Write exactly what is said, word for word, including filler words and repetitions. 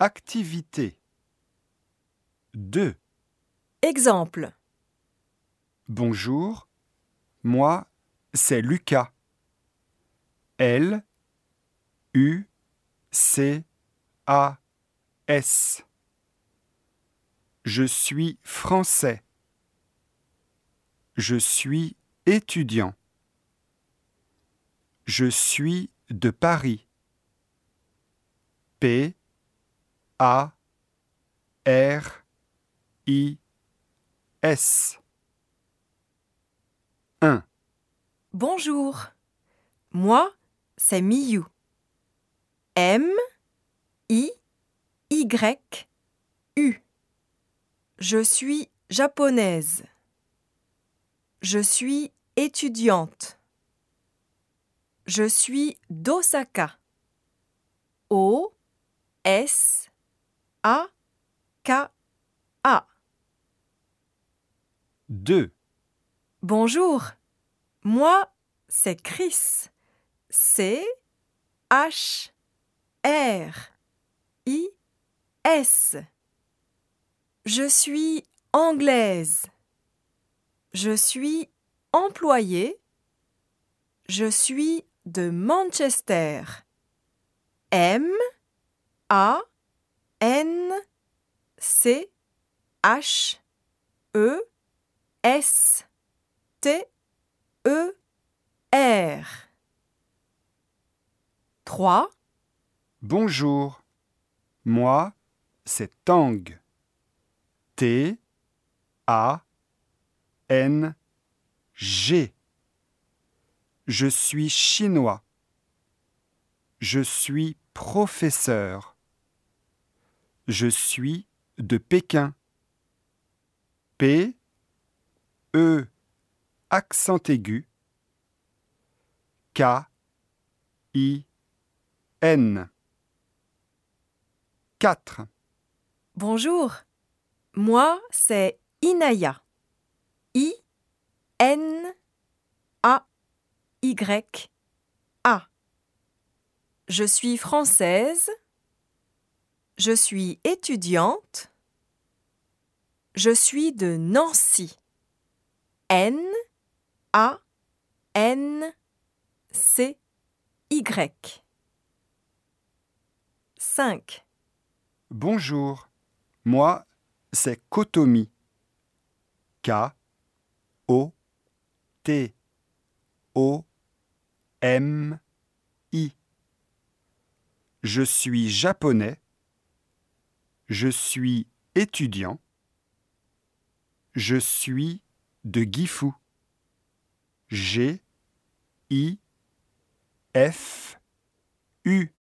Activité deux. Exemple. Bonjour, moi, c'est Lucas. L U C A S. Je suis français. Je suis étudiant. Je suis de Paris. P A R I S. un. Bonjour. Moi, c'est Miyu. M I Y U. Je suis japonaise. Je suis étudiante. Je suis d'Osaka. O S A K A. deux. Bonjour. Moi, c'est Chris. C H R I S. Je suis anglaise. Je suis employée. Je suis de Manchester. M A N C H E S T E R. trois. Bonjour, moi, c'est Tang. T A N G. Je suis chinois. Je suis professeur. Je suis de Pékin. P E accent aigu K I N. quatre. Bonjour. Moi, c'est Inaya. I N A Y A. Je suis française. Je suis étudiante. Je suis de Nancy. N A N C Y. cinq. Bonjour, moi, c'est Kotomi. K O T O M I. Je suis japonais. Je suis étudiant. Je suis de Gifu. G I F U.